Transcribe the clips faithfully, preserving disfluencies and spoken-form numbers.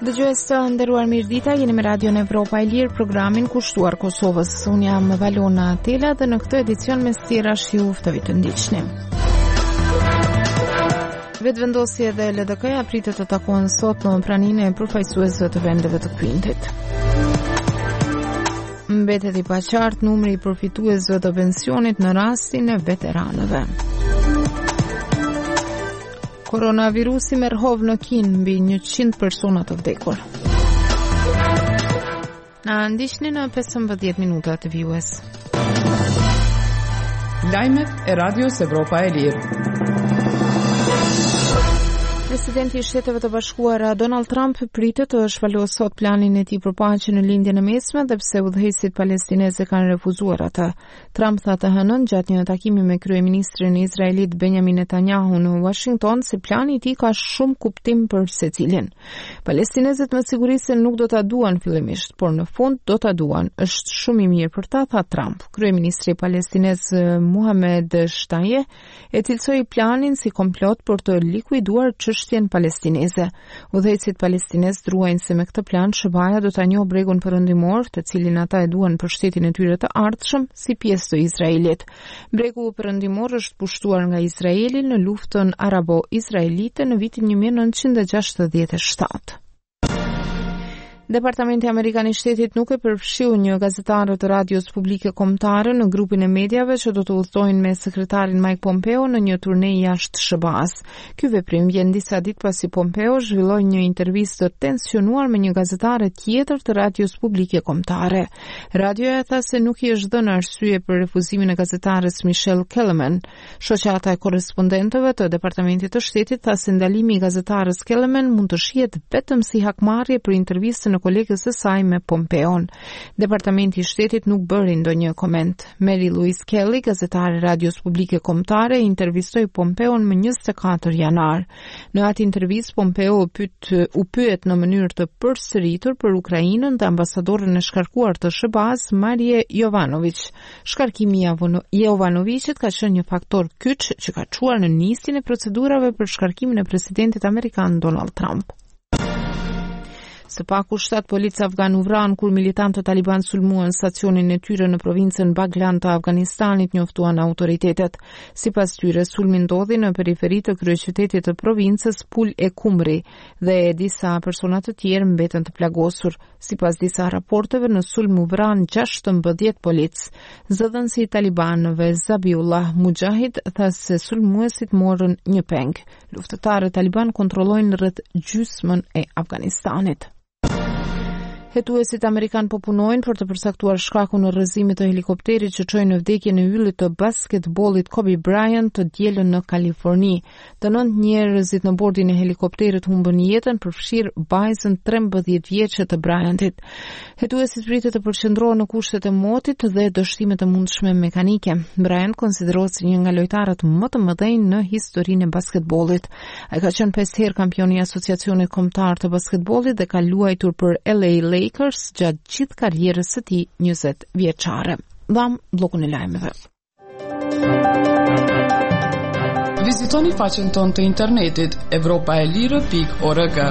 Dëgjues të nderuar, mirëdita, jeni me Radio Evropa e Lirë, programin kushtuar Kosovës. Unë jam Valona Tela dhe në këtë edicion me stirash ju ftoj të ndiqni. Vetëvendosja dhe L D K-ja pritet të takohen sot në praninë e përfaqësuesve të vendeve të Kvintit. Mbetet i paqartë numri i përfituesve të pensionit në rastin e veteranëve. Koronavirusi merr hov në Kinë, mbi njëqind persona të vdekur. Na ndiqni në pesëmbëdhjetë minuta të vijues. Lajmet e Radios Evropa e Lirë. Presidenti i Shteteve të Bashkuara Donald Trump pritet të shpalojë sot planin e tij për paqen në lindjen e mesme, dhe pse udhëheqësit palestinezë kanë refuzuar atë. Trump tha të hënën gjatë një takimi me kryeministrin izraelit Benjamin Netanyahu në Washington se plani i tij ka shumë kuptim për secilin. Palestinezët me siguri se nuk do ta duan fillimisht, por në fund do ta duan. Është shumë i mirë për ta, tha Trump. Kryeministri palestinez Mohamed Shtaye e cilësoi planin si komplot për të likuiduar çështjen palestineze. Udhëheqësit palestinez druajnë se me këtë plan SHBA-ja do ta njohë bregun perëndimor, të cilin ata e duan për shtetin e tyre të ardhshëm si pjesë të Izraelit. Bregu perëndimor është pushtuar nga Izraeli në luftën arabo-izraelite në vitin një mijë e nëntëqind e gjashtëdhjetë e shtatë. Departamenti Amerikan i Shtetit nuk e përfshiu një gazetare të radios publike kombëtare në grupin e mediave që do të udhtojnë me sekretarin Mike Pompeo në një turne jashtë SHBA-s. Ky veprim vjen disa ditë pasi Pompeo zhvilloi një intervistë të tensionuar me një gazetare tjetër të radios publike kombëtare. Radioja tha se nuk i është dhënë arsye për refuzimin e gazetares Michelle Kellerman. Shoqata e korrespondentëve të Departamentit të Shtetit tha se ndalimi i gazetares Kellerman mund të shihet vetëm si hakmarrje për intervistën kolegës së saj me Pompeon. Departamenti i Shtetit nuk bëri ndonjë koment. Mary Louise Kelly, gazetare radios publike kombëtare, intervistoi Pompeon më njëzet e katër janar. Në atë intervistë Pompeo u pyet u pyet në mënyrë të përsëritur për Ukrainën dhe ambasadoren e shkarkuar të SHBA-s Marie Jovanovic. Shkarkimi i Jovanovicit ka qenë një faktor kyç që ka çuar në nisjen e procedurave për shkarkimin e presidentit amerikan Donald Trump. Së paku shtat policë afgan u vranë kur militantët taliban sulmuan stacionin e tyre në provincën Baglan të Afganistanit, njoftuan autoritetet. Sipas tyre, sulmi ndodhi në periferi të kryeqytetit të provincës Pul e Kumri dhe disa persona të tjerë mbeten të plagosur. Sipas disa raporteve, në sulm u vranë gjashtëmbëdhjetë policë. Zëdhënësi i talibanëve Zabiullah Mujahid tha se sulmuesit morën një peng. Luftëtarët taliban kontrollojnë rreth gjysmën e Afganistanit. Hetuesit amerikan po punojnë për të përcaktuar shkakun e rrëzimit të helikopterit që çoi në vdekje në yllit të basketbollit Kobe Bryant të dielën në Kaliforni. Të nëntë njerëzit në bordin e helikopterit humbën jetën, përfshir vajzën trembëdhjetë vjeçe të Bryantit. Hetuesit pritet të përqendrohen në kushtet e motit dhe dështimet e mundshme mekanike. Bryant konsiderohet si një nga lojtarët më të mëdhenj në historinë e basketbollit. Ai ka qenë pesë herë kampion i Asociacionit Kombëtar të Basketbollit dhe ka luajtur për L A Lakers gjatë gjithë karrierës së tij njëzet vjeçare. Dham bllokun e lajmeve. Vizitoni faqen tonë të internetit evropa e lirë pikë org.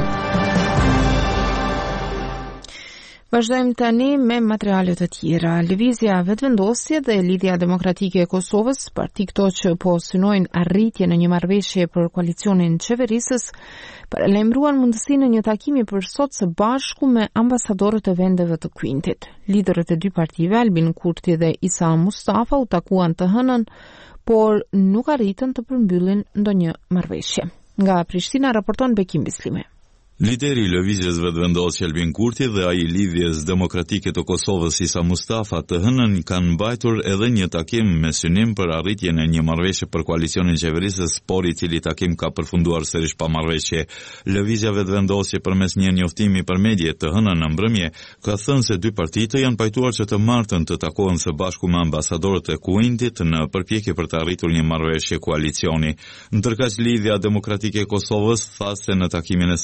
Vazhdojmë tani me materiale të tjera. Lëvizja Vetëvendosje dhe Lidhja Demokratike e Kosovës, parti këto që po synojnë arritje në një marrëveshje për koalicionin qeverisës, paralajmëruan mundësinë në një takimi për sot së bashku me ambasadorët e vendeve të Kvintit. Liderët e dy partive, Albin Kurti dhe Isa Mustafa, u takuan të hënën, por nuk arritën të përmbyllin ndonjë marrëveshje. Nga Prishtina raporton Bekim Bislimi. Lideri i lëvizjes Vetëvendosje Albin Kurti dhe ai i Lidhjes Demokratike të Kosovës Isa Mustafa të hënën kanë mbajtur edhe një takim me synim për arritjen e një marrëveshje për koalicionin qeverisës, por i cili takim ka përfunduar sërish pa marrëveshje. Lëvizja Vetëvendosje përmes një njoftimi për media të hënën në mbrëmje ka thënë se dy partitë janë pajtuar që të martën të takohen së bashku me ambasadorët e Kuvendit në përpjekje për të arritur një marrëveshje koalicioni. Ndërkaq Lidhja Demokratike e Kosovës tha se në takimin e së hënës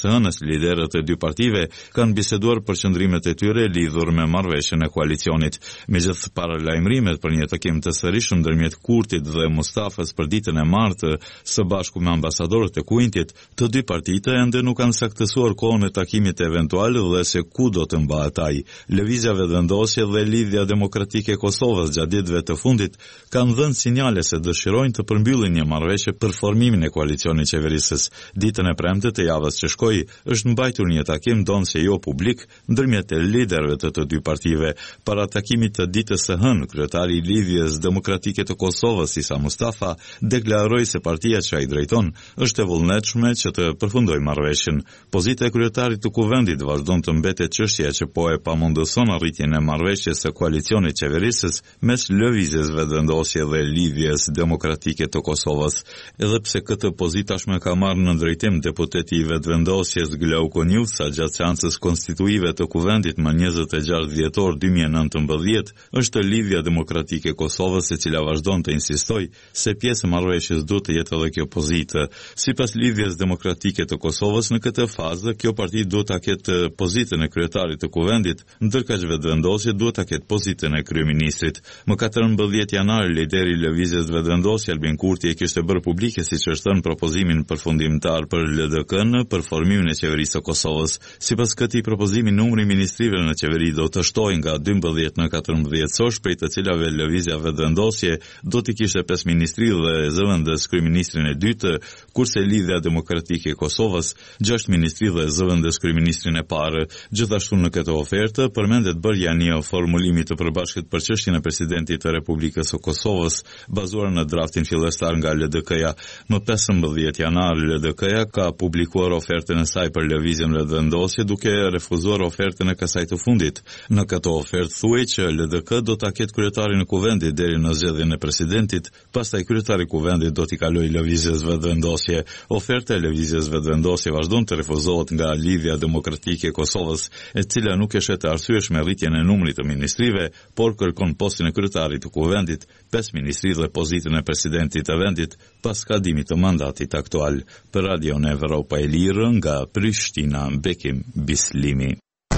liderët e dy partive kanë biseduar për qëndrimet e tyre lidhur me marrëveshjen e koalicionit. Megjithë paralajmërimet për një takim të sërishëm ndërmjet Kurtit dhe Mustafës për ditën e martë së bashku me ambasadorët e Kuintit, të dy partitë ende nuk kanë saktësuar kohën e takimit eventual dhe se ku do të mbahet ai. Lëvizja Vetëvendosje dhe Lidhja Demokratike e Kosovës gjatë ditëve të fundit kanë dhënë sinjale se dëshirojnë të përmbyllin një marrëveshje për formimin e koalicionit qeverisës. Ditën e premte të javës që shkoi është mbajtur një takim donse jo publik ndërmjet liderëve të të dy partive. Para takimit të ditës së hënë, kryetari i Lidhjes Demokratike të Kosovës Isa Mustafa deklaroi se partia që ai drejton është e vullnetshme që të përfundojë marrëveshjen. Pozita e kryetarit të kuvendit vazhdon të mbetet çështja që po e pamundëson arritjen e marrëveshjes së koalicionit qeverisës mes Lëvizjes Vetëvendosje dhe Lidhjes Demokratike të Kosovës. Edhe pse këtë pozitë tashmë ka marrë në drejtim deputeti i Vetëvendosjes Glauko Njutsa gjatë seancës konstituive të kuvendit më njëzet e gjashtë dhjetor dy mijë e nëntëmbëdhjetë, është Lidhja Demokratike e Kosovës e cila vazhdon të insistoj se pjesë e marrëveshjes duhet të jetë edhe kjo pozitë. Sipas Lidhjes Demokratike të Kosovës, në këtë fazë kjo parti duhet ta ketë pozitën e kryetarit të kuvendit, ndërkaq Vetëvendosje duhet ta ketë pozitën e kryeministrit. Më katërmbëdhjetë janar, lideri i Lëvizjes Vetëvendosje Albin Kurti e kishte bërë publike siç është thënë propozimin përfundimtar për L D K-n për formimin e qeverisë së Kosovës. Sipas këtij propozimi, numri i ministrive në qeveri do të shtojë nga dymbëdhjetë në katërmbëdhjetë sosh, prej të cilave Lëvizja Vetëvendosje do të kishte pesë ministri dhe zëvendës kryeministrin e dytë, kurse Lidhja Demokratike e Kosovës gjashtë ministri dhe zëvendës kryeministrin e parë. Gjithashtu në këtë ofertë përmendet bërja një formulimi të përbashkët për çështjen e presidentit të Republikës së Kosovës, bazuar në draftin fillestar nga L D K-ja. Më pesëmbëdhjetë janar L D K-ja ka publikuar ofertën e saj për lëvizjen Vetëvendosje duke refuzuar ofertën e kësaj të fundit. Në këtë ofertë thuhej që L D K do ta ketë kryetarin e kuvendit deri në zgjedhjen e presidentit, pastaj kryetari i kuvendit do t'i kalojë lëvizjes Vetëvendosje. Oferta e lëvizjes Vetëvendosje vazhdon të refuzohet nga Lidhja Demokratike e Kosovës, e cila nuk e shet të arsyeshme rritjen e numrit të ministrive, por kërkon postin e kryetarit të kuvendit, pesë ministri dhe pozitën e presidentit të vendit pas kadimit të mandatit aktual. Për Radio Evropa e Lirë nga Prishtina, Bekim Bislimi.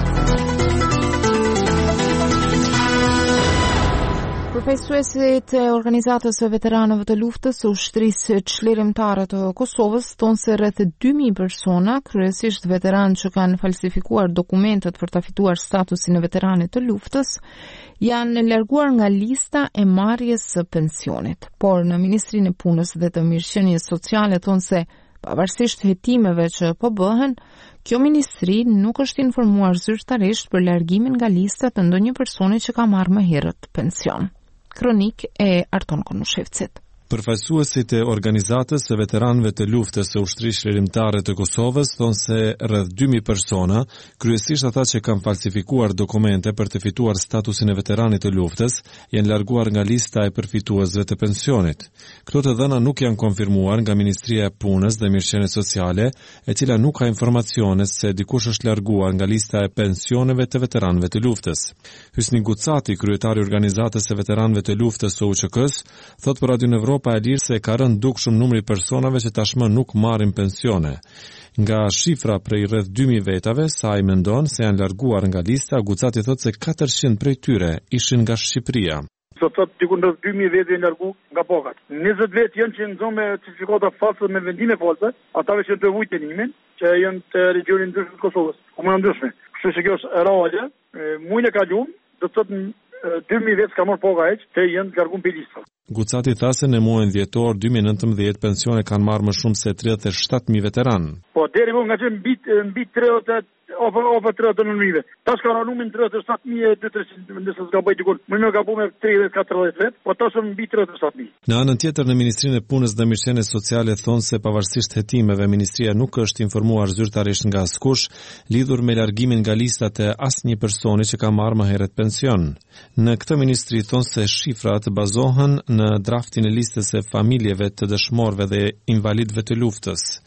Përfaqësuesit e organizatës së veteranëve të luftës së ushtrisë çlirimtare të Kosovës thonë se rreth dy mijë persona, kryesisht veteranë që kanë falsifikuar dokumentet për ta fituar statusin e veteranit të luftës, janë larguar nga lista e marrjes së pensionit. Por në Ministrinë e Punës dhe të Mirëqenies Sociale thonë se pavarësisht hetimeve që po bëhen, kjo ministri nuk është informuar zyrtarisht për largimin nga lista të ndonjë personi që ka marrë më herët pension. Kronik e Arton Konushevcit. Përfaqësuesit e organizatës së veteranëve të luftës së ushtrisë çlirimtare të Kosovës thonë se rreth dy mijë persona, kryesisht ata që kanë falsifikuar dokumente për të fituar statusin e veteranit të luftës, janë larguar nga lista e përfituesve të pensionit. Këto të dhëna nuk janë konfirmuar nga Ministria e Punës dhe Mirëqenies Sociale, e cila nuk ka informacione se dikush është larguar nga lista e pensioneve të veteranëve të luftës. Hysni Gucati, kryetari i organizatës së veteranëve të luftës së U Q K-s, thotë për Radio Evropa e Lirë se ka rënë dukshëm numri personave që tashmë nuk marrin pensione. Nga shifra prej rreth dy mijë vetave, sa ai mendon se janë larguar nga lista, Gucati thotë se katërqind prej tyre ishin nga Shqipëria. Sot sot diku në dy mijë vete janë largu nga Bokat. njëzet vetë janë që nxon me certifikata false me vendime false, ata që të vujtë nimin, që janë të regionit ndryshëm të Kosovës, komuna ndryshme. Kështu që kjo është reale, muajin e kaluar, do të thotë dy mijë vetë ka marrë Boka hiç, të janë larguar pe lista. Gucati tha se në muajin dhjetor dy mijë e nëntëmbëdhjetë pensione kanë marrë më shumë se tridhjetë e shtatë mijë veteranë. Po deri më nga që mbi mbi tridhjetë ova ova tridhjetë mijë. Tash ka numrin tridhjetë e shtatë mijë dy trecent, nëse s'ka bëj dikur. Më më gabu me tridhjetë katërdhjetë vet, po tash mbi tridhjetë e shtatë mijë. Në anën tjetër, në Ministrinë e Punës dhe Mirëqenies Sociale thonë se pavarësisht hetimeve, ministria nuk është informuar zyrtarisht nga askush lidhur me largimin nga listat e asnjë personi që ka marrë më herët pension. Në këtë ministri thonë se shifrat bazohen në draftin e listës e familjeve të dëshmorëve dhe invalidëve të luftës.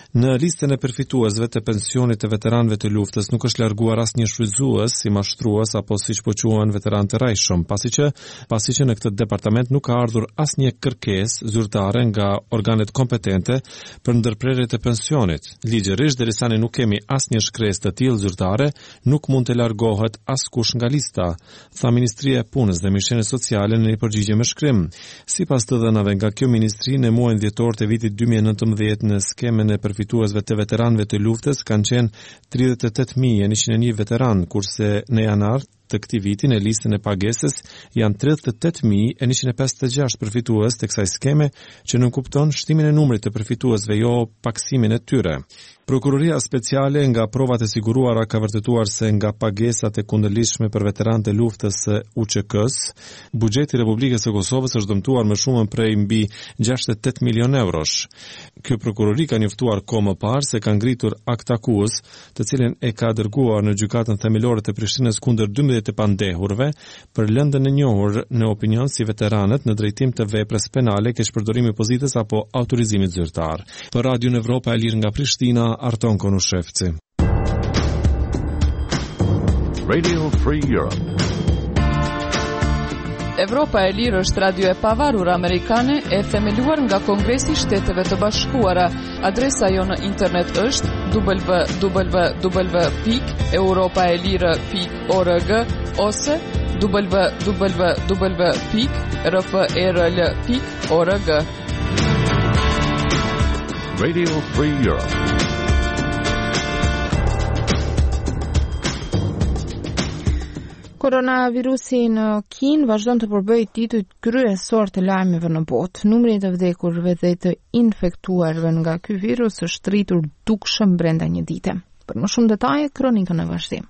Në listën e përfituesve të pensionit të veteranëve të luftës nuk është larguar asnjë shfrytzues, si mashtrues apo siç po quhen veteran të rajshëm, pasi që pasi që në këtë departament nuk ka ardhur asnjë kërkesë zyrtare nga organet kompetente për ndërprerje të pensionit. Ligjërisht, derisa ne nuk kemi asnjë shkresë të tillë zyrtare, nuk mund të largohet askush nga lista, tha Ministria e Punës dhe Mëshirës Sociale në një përgjigje me shkrim. Sipas të dhënave nga kjo ministri, në muajin dhjetor të vitit dy mijë e nëntëmbëdhjetë në skemën e përfituesve të veteranëve të luftës kanë qenë tridhjetë e tetë mijë e njëqind e një veteran, kurse në janar të këtij viti në listën e pagesës janë tridhjetë e tetë mijë e njëqind e pesëdhjetë e gjashtë përfitues të kësaj skeme, që nënkupton shtimin e numrit të përfituesve, jo paksimin e tyre. Prokuroria speciale nga provat e siguruara ka vërtetuar se nga pagesat e kundërlidhshme për veteranët e luftës së U Q K-s, buxheti i Republikës së Kosovës është dëmtuar më shumë prej mbi gjashtëdhjetë e tetë milion eurosh. Kjo prokurori ka njoftuar kohë më parë se ka ngritur akt akuz, të cilin e ka dërguar në gjykatën themelore të Prishtinës kundër dymbëdhjetë të pandehurve për lëndën e njohur në opinion si veteranët në drejtim të veprës penale, keqpërdorimi i pozitës apo autorizimit zyrtar. Për Radio Evropa e Lirë nga Prishtina, Arton Konushevci. Radio Free Europe. Evropa e Lirë është radio e pavarur amerikane e themeluar nga Kongresi i Shteteve të Bashkuara. Adresa jo në internet është w w w pikë europaelire pikë org ose w w w pikë r f e r l pikë org. Radio Free Europe. Koronavirusi në Kinë vazhdon të përbëjë titujt kryesor të lajmeve në botë. Numri i të vdekurve dhe të infektuarve nga ky virus është rritur dukshëm brenda një dite. Për më shumë detaje, kronikën në vazhdim.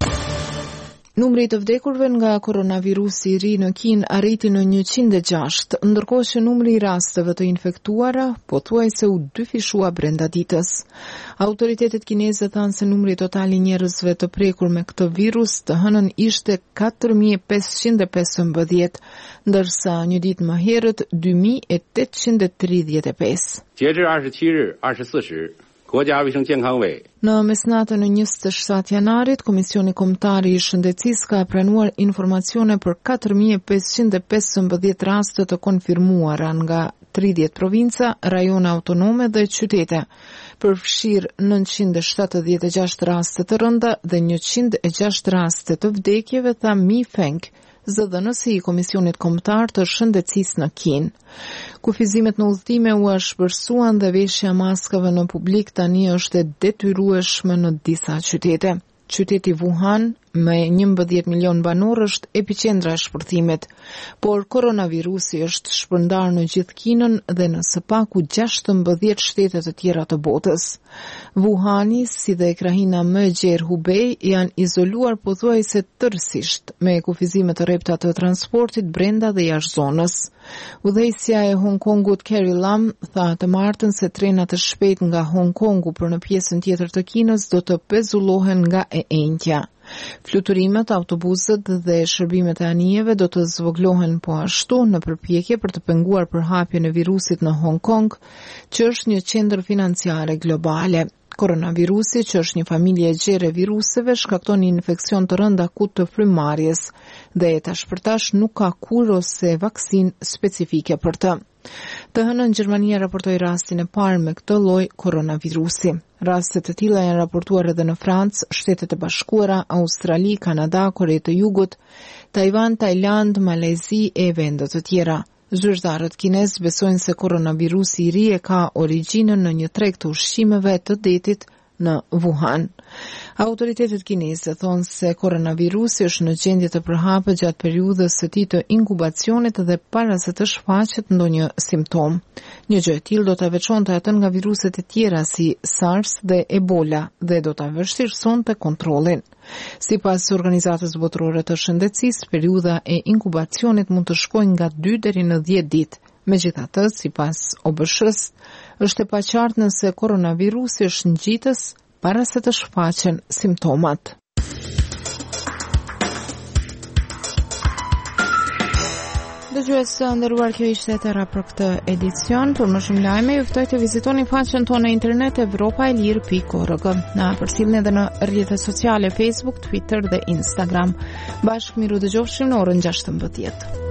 Numri i të vdekurve nga koronavirusi i ri në Kinë arriti në njëqind e gjashtë, ndërkohë që numri i rasteve të infektuara pothuajse u dyfishua brenda ditës. Autoritetet kineze thanë se numri total i njerëzve të prekur me këtë virus të hënën ishte katër mijë e pesëqind e pesëmbëdhjetë, ndërsa një ditë më herët dy mijë e tetëqind e tridhjetë e pesë. 截至二十七日二十四时 国家卫生健康委 Në mesnatën e njëzet e shtatë janarit, Komisioni Kombëtar i Shëndetësisë ka pranuar informacione për katër mijë e pesëqind e pesëmbëdhjetë raste të konfirmuara nga tridhjetë provinca, rajone autonome dhe qytete, përfshirë nëntëqind e shtatëdhjetë e gjashtë raste të rënda dhe njëqind e gjashtë raste të vdekjeve, tha Mi Feng, zëdhënësi i Komisionit Kombëtar të Shëndetësisë në Kinë. Kufizimet në udhëtime u shpërsuan dhe veshja maskave në publik tani është e detyrueshme në disa qytete. Qyteti Wuhan, me njëmbëdhjetë milion banor, është epiqendra e shpërthimit, por koronavirusi është shpërndar në gjithë Kinën dhe në së paku gjashtëmbëdhjetë shtete të tjera të botës. Wuhani, si dhe krahina më e gjerë Hubei, janë izoluar pothuajse tërësisht me kufizime të rrepta të transportit brenda dhe jashtë zonës. Udhëheqësja e Hong Kongut Carrie Lam tha të martën se trenat e shpejt nga Hong Kongu për në pjesën tjetër të Kinës do të pezullohen nga e enjtja. Fluturimet, autobuset dhe shërbimet e anijeve do të zvoglohen po ashtu në përpjekje për të penguar përhapjen e virusit në Hong Kong, që është një qendër financiare globale. Koronavirusi, që është një familje e gjerë e viruseve, shkakton një infekcion të rënd akut të frymëmarrjes dhe e tash për tash nuk ka kur ose vaksin specifike për të. Të hënën Gjermania raportoi rastin e parë me këtë lloj koronavirusi. Raste të tilla janë raportuar edhe në Francë, Shtetet e Bashkuara, Australi, Kanada, Kore të Jugut, Tajvan, Tajland, Malezi e vende të tjera. Zyrtarët kinez besojnë se koronavirusi i ri e ka origjinën në një treg të ushqimeve të detit në Wuhan. Autoritetet kineze thonë se koronavirusi është në gjendje të përhapë gjatë periudhës së tij të inkubacionit dhe para se të shfaqet ndonjë simptom. Një gjë e tillë do ta veçonte atë nga viruset e tjera si SARS dhe Ebola dhe do ta vështirësonte kontrollin. Sipas Organizatës Botërore të Shëndetësisë, periudha e inkubacionit mund të shkojë nga dy deri në dhjetë ditë. Megjithatë, sipas O B S-s, është e paqartë nëse koronavirusi është ngjitës para se të shfaqen simptomat. Dëgjues të nderuar, kjo ishte e tëra për këtë edicion. Për më shumë lajme, ju ftoj të vizitoni faqen tonë në internet europa e lirë pikë org. Na përcjellni edhe në rrjetet sociale Facebook, Twitter dhe Instagram. Bashkë miru dëgjofshim në orën gjashtëmbëdhjetë.